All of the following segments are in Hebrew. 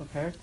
בפרק?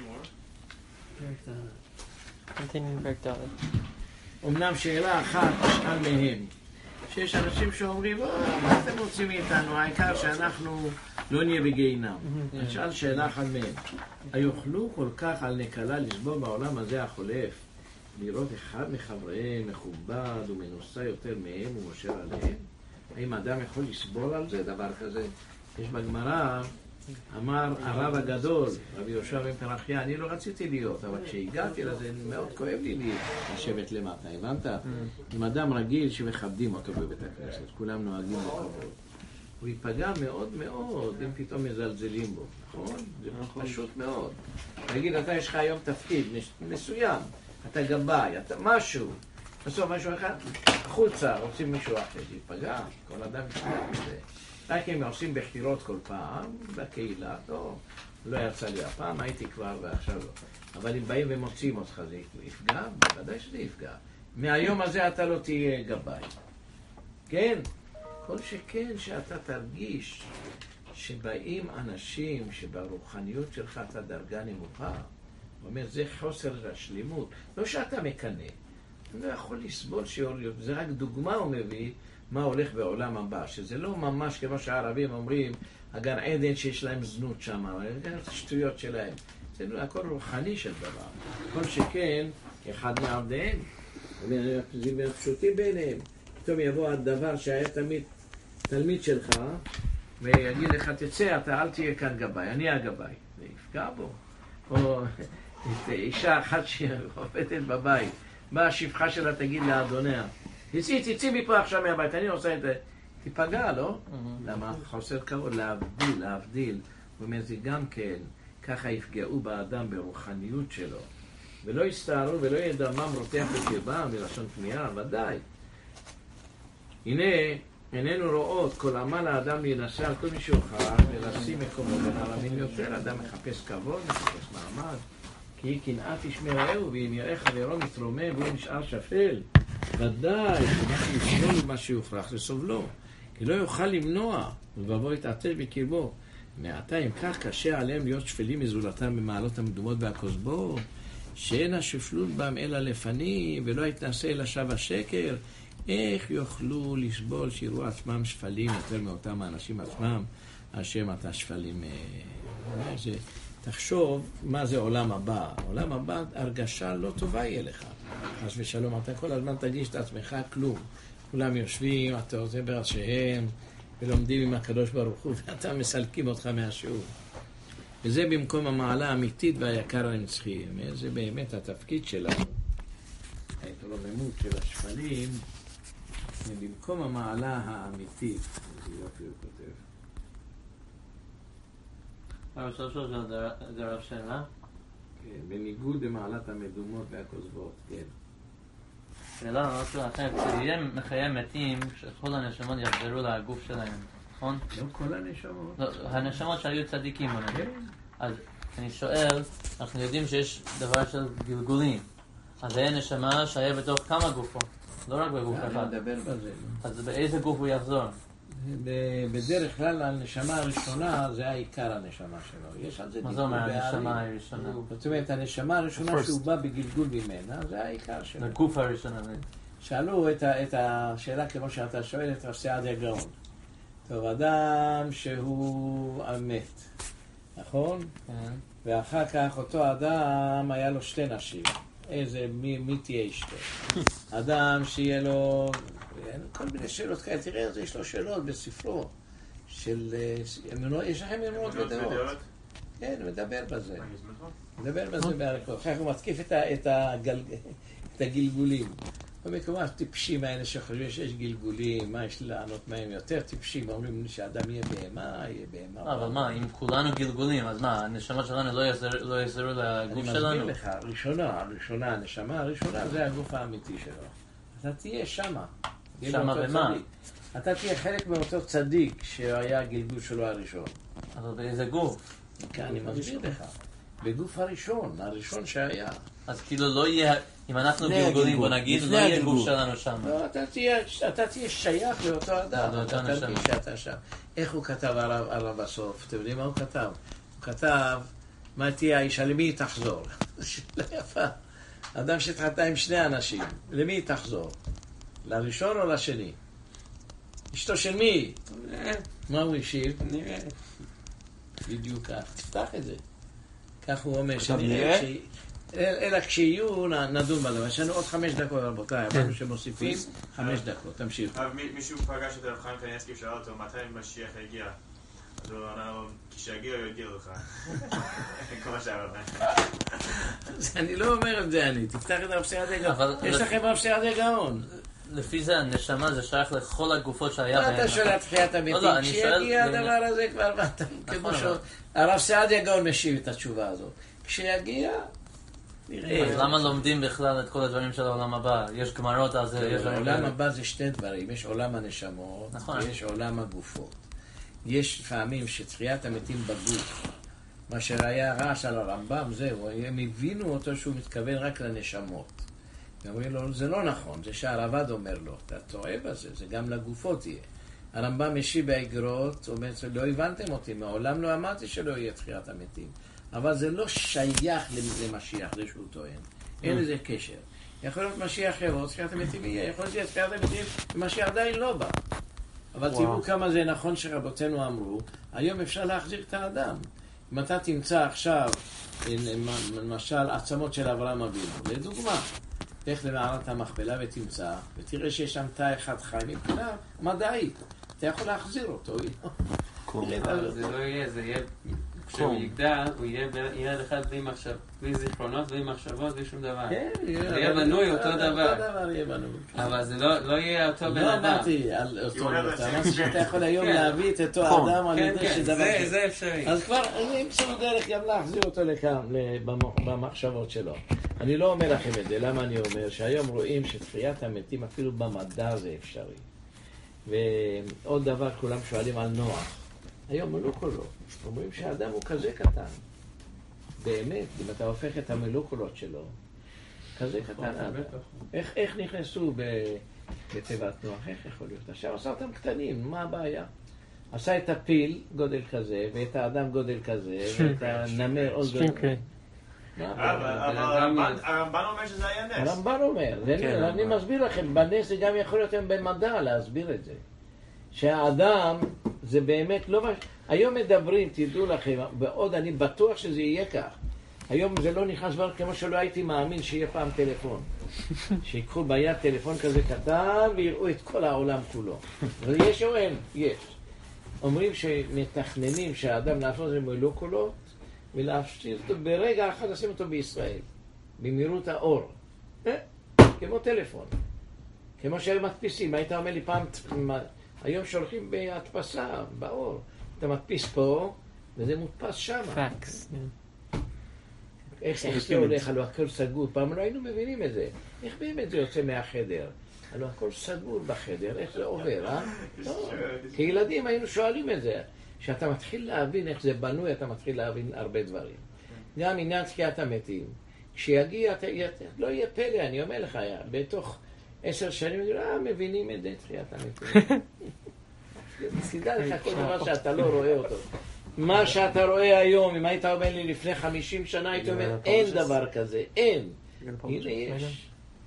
פרק ד'. continuing פרק ד'. אמנם שאלה אחת נשאל מהם, שיש אנשים שאומרים, מה אתם רוצים מאיתנו? העיקר שאנחנו לא נהיה בגיהינום. נשאל שאלה אחת מהם, היוכלו כל כך על נקלה לסבור בעולם הזה החולף, לראות אחד מחבריהם מכובד ומנוסה יותר מהם ומושר עליהם? האם אדם יכול לסבול על זה, דבר כזה? יש בגמרא, אמר הרב הגדול, רבי יהושע בן פרחיה, אני לא רציתי להיות, אבל כשהגעתי לזה מאוד כואב לי לשבת למטה, הבנת? אם אדם רגיל שמכבדים אותו בבית הכנסת, כולם נוהגים בכבוד, הוא ייפגע מאוד מאוד אם פתאום מזלזלים בו, נכון? זה פשוט מאוד. תגיד, אתה יש לך היום תפקיד מסוים, אתה גבאי, אתה משהו, בסוף משהו אחד, חוצה, רוצים מישהו אחר, ייפגע, כל אדם ייפגע מזה. רק אם עושים בחירות כל פעם, בקהילה, לא יצא לי הפעם, הייתי כבר ועכשיו לא. אבל אם באים ומוצאים אותך, זה יפגע? בוודאי שזה יפגע. מהיום הזה אתה לא תהיה גבאי. כן? כל שכן שאתה תרגיש שבאים אנשים שברוחניות שלך אתה דרגה נמוכה, הוא אומר, זה חוסר השלימות. לא שאתה מקנא. אני לא יכול לסבול שיוריות. זה רק דוגמה הוא מביא, מה הולך בעולם הבא, שזה לא ממש כמו שהערבים אומרים, הגן עדן שיש להם זנות שם, זה שטויות שלהם. זה הכל רוחני של דבר. כל שכן, אחד מעבדיהם, זה פשוטים ביניהם. פתאום יבוא הדבר שהיה תלמיד שלך, ויגיד לך, תצא, אתה אל תהיה כאן גבאי, אני הגבאי. זה יפגע בו. או אישה אחת שעובדת בבית, מה השפחה שלה תגיד לאדוניה? תצאי מפה עכשיו מהבית, אני עושה את זה. תיפגע, לא? למה? חוסר כבוד, להבדיל. הוא אומר, זה גם כן, ככה יפגעו באדם ברוחניות שלו. ולא יסתערו ולא ידמם רותח בקרבם, מלשון פנייה, ודאי. הנה, איננו רואות, כל עמל האדם להינשא על כל מי שאוכל, ולשים מקומו בין הרבים יותר. אדם מחפש כבוד, מחפש מעמד. כי קנאה תשמע רעהו, ואם יראה חברו מתרומם והוא נשאר שפל, ודאי שמה שיסבול ומה שיוכרח זה סובלו, כי לא יוכל למנוע, ובבוא יתעטר בקרבו. מעתה אם כך קשה עליהם להיות שפלים מזולתם במעלות המדומות והכוזבו, שאין השפלות בהם אלא לפנים, ולא יתנסה אלא שווא השקר, איך יוכלו לסבול שיראו עצמם שפלים יותר מאותם האנשים עצמם, אשר אתה שפלים. תחשוב מה זה עולם הבא. עולם הבא, הרגשה לא טובה יהיה לך. חס ושלום, אתה כל הזמן תגיש את עצמך כלום. כולם יושבים, אתה עושה בראשיהם, ולומדים עם הקדוש ברוך הוא, ואתה מסלקים אותך מהשיעור. וזה במקום המעלה האמיתית והיקר הנצחי. זה באמת התפקיד שלנו. ההתרוממות של השפלים, במקום המעלה האמיתית. זה יופי הוא כותב. הרב שלושו זה רב שאלה? כן, בניגוד למעלת המדומות והכוזבות, כן. שאלה, לא שאלה אחרת, שיהיה מחיי מתים שכל הנשמות יחזרו לגוף שלהם, נכון? לא כל הנשמות. לא, הנשמות שהיו צדיקים, אז אני שואל, אנחנו יודעים שיש דבר של גלגולים, אז זה נשמה שהיה בתוך כמה גופות, לא רק בגוף אחד. אני מדבר בזה. אז באיזה גוף הוא יחזור? בדרך כלל הנשמה הראשונה זה העיקר הנשמה שלו. יש על זה מה זה אומר הנשמה הראשונה? זאת אומרת, הנשמה הראשונה שהוא בא בגלגול ממנה, זה העיקר שלו. הגוף הראשונה. שאלו את השאלה כמו שאתה שואל את רב סעדיה גאון. טוב, אדם שהוא מת, נכון? ואחר כך אותו אדם היה לו שתי נשים. מי תהיה אשתו? אדם שיהיה לו כל מיני שאלות כאלה, תראה, יש לו שאלות בספרו של, יש לכם אמונות ודעות. כן, מדבר בזה. מדבר בזה באריכות. אחר כך הוא מתקיף את הגלגולים. במקומות טיפשים האלה שחושבים שיש גלגולים, מה יש לענות מהם יותר טיפשים, אומרים שאדם יהיה בהמה, יהיה בהמה. אבל מה, אם כולנו גלגולים, אז מה, הנשמה שלנו לא יחזרו לגוף שלנו? אני מסביר לך, הנשמה הראשונה זה הגוף האמיתי שלו. אתה תהיה שמה. שמה במה? אתה תהיה חלק מאותו צדיק שהיה הגלגול שלו הראשון. אבל באיזה גוף? כן, אני מסביר לך. בגוף הראשון שהיה. אז כאילו לא יהיה, אם אנחנו גלגולים, בוא נגיד, לא יהיה גוף שלנו שם. לא, אתה תהיה שייך לאותו אדם. אתה תרגיש שאתה שם. איך הוא כתב עליו בסוף? אתם יודעים מה הוא כתב? הוא כתב מה תהיה האישה? למי היא תחזור? שאלה יפה. אדם שהתחתן עם שני אנשים, למי היא תחזור? לראשון או לשני? אשתו של מי? מה הוא השיב? נראה. בדיוק כך. תפתח את זה. כך הוא אומר, שנראה, אלא כשיהיו נדון בדבר. יש לנו עוד 5 דקות, רבותיי, אמרנו שמוסיפים 5 דקות. תמשיך. מישהו פגש את רב חיים קניאסקי ושאל אותו מתי משיח הגיע. אז הוא ענה, כשיגיע הוא יגיע לך. כמו שהרב. אני לא אומר את זה, תפתח את רב סעדיה גאון. יש לכם רב סעדיה גאון. לפי זה הנשמה זה שייך לכל הגופות שהיה מה אתה שואל על תחיית המתים? כשיגיע הדבר הזה כבר, כמו שהרב סעדיה גאון משיב את התשובה הזאת. כשיגיע, נראה. אז למה לומדים בכלל את כל הדברים של העולם הבא? יש גמרות על זה, יש... העולם הבא זה 2 דברים. יש עולם הנשמות, ויש עולם הגופות. יש פעמים שתחיית המתים בגוף, מה שהיה רעש על הרמב"ם, זהו, הם הבינו אותו שהוא מתכוון רק לנשמות. אומרים לו, זה לא נכון, זה שהרב"ד אומר לו, אתה טועה בזה, זה גם לגופות יהיה. הרמב"ם משיב באגרות, אומר, לא הבנתם אותי, מעולם לא אמרתי שלא יהיה תחיית המתים. אבל זה לא שייך למשיח, זה שהוא טוען. אין לזה קשר. יכול להיות משיח יבוא, תחיית המתים יהיה, יכול להיות תחיית המתים, ומשיח עדיין לא בא. אבל תראו כמה זה נכון שרבותינו אמרו, היום אפשר להחזיר את האדם. אם אתה תמצא עכשיו, למשל, עצמות של אברהם אבינו, לדוגמה, תלך למערת המכפלה ותמצא, ותראה שיש שם תא אחד חי מבחינה מדעית. אתה יכול להחזיר אותו. זה לא יהיה, זה יהיה, כשהוא יגדל, הוא יהיה אחד בלי זיכרונות, בלי מחשבות, בלי שום דבר. זה יהיה בנוי אותו דבר. אותו דבר יהיה בנוי. אבל זה לא יהיה אותו בן לא אדם. אמרתי על אותו דבר. אמרתי שאתה יכול היום להביא את אותו אדם על ידי שדבר כזה. זה אפשרי. אז כבר אני אמצא דרך גם להחזיר אותו לכאן, במחשבות שלו. אני לא אומר לכם את זה, למה אני אומר? שהיום רואים שתחיית המתים אפילו במדע זה אפשרי. ועוד דבר, כולם שואלים על נוח. היום מלוקולות. אומרים שהאדם הוא כזה קטן. באמת, אם אתה הופך את המלוקולות שלו, כזה קטן. איך נכנסו בתיבת נוח? איך יכול להיות? עכשיו עשה אותם קטנים, מה הבעיה? עשה את הפיל גודל כזה, ואת האדם גודל כזה, ואת הנמר עוד גודל. אבל הרמב"ן אומר שזה היה נס. הרמב"ן אומר, אני מסביר לכם, בנס זה גם יכול להיות במדע להסביר את זה. שהאדם זה באמת לא... היום מדברים, תדעו לכם, ועוד אני בטוח שזה יהיה כך. היום זה לא נכנס כבר כמו שלא הייתי מאמין שיהיה פעם טלפון. שיקחו ביד טלפון כזה קטן ויראו את כל העולם כולו. אבל יש או אין? יש. אומרים שמתכננים שהאדם לעשות זה מולקולות ולהפשיט אותו ברגע אחד לשים אותו בישראל. במהירות האור. כמו טלפון. כמו שהיו מדפיסים. היית אומר לי פעם... היום שולחים בהדפסה, באור. אתה מדפיס פה, וזה מודפס שם. פקס. איך זה הולך? הלוא הכל סגור. פעם לא היינו מבינים את זה. איך באמת זה יוצא מהחדר? הלוא הכל סגור בחדר, איך זה עובר, אה? לא. כילדים היינו שואלים את זה. כשאתה מתחיל להבין איך זה בנוי, אתה מתחיל להבין הרבה דברים. גם עניין תחיית המתים. כשיגיע, לא יהיה פלא, אני אומר לך, בתוך 10 שנים, מבינים את זה, תחיית המתים. תדע לך כל דבר שאתה לא רואה אותו. מה שאתה רואה היום, אם היית אומר לי לפני 50 שנה, היית אומר, אין דבר כזה, אין. הנה יש.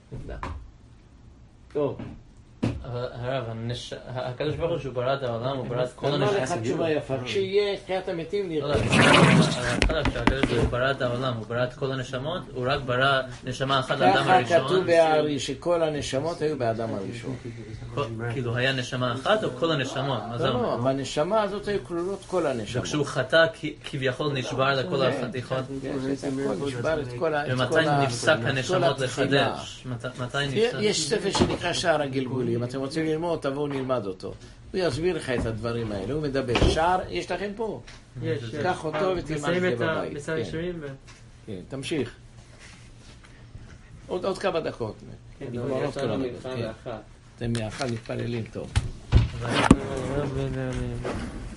טוב. הרב, הקדוש ברוך הוא שהוא ברא את העולם, הוא ברא את כל אמר לך הנשמות. תשובה יפה, כשיהיה תחיית המתים נראה. כשהקדוש ברוך הוא ברא את העולם, הוא ברא את כל הנשמות, הוא רק ברא נשמה אחת לאדם הראשון. ככה כתוב בארי שכל הנשמות היו באדם הראשון. כאילו היה נשמה אחת או כל הנשמות? מה זה לא, אומר? לא, בנשמה הזאת היו כלולות כל הנשמות. וכשהוא חטא כביכול נשבר לכל החתיכות. ומתי נפסק הנשמות לחדש? מתי נפסק? יש ספר שנקרא שער הגלגולים, אתם רוצים ללמוד, תבואו נלמד אותו. הוא יסביר לך את הדברים האלה, הוא מדבר. שער, יש לכם פה? יש. קח אותו ותלמד את זה בבית. מסיים ראשונים כן, תמשיך. עוד כמה דקות. יש לנו מבחן לאחת. אתם מאחד מתפללים טוב. ו...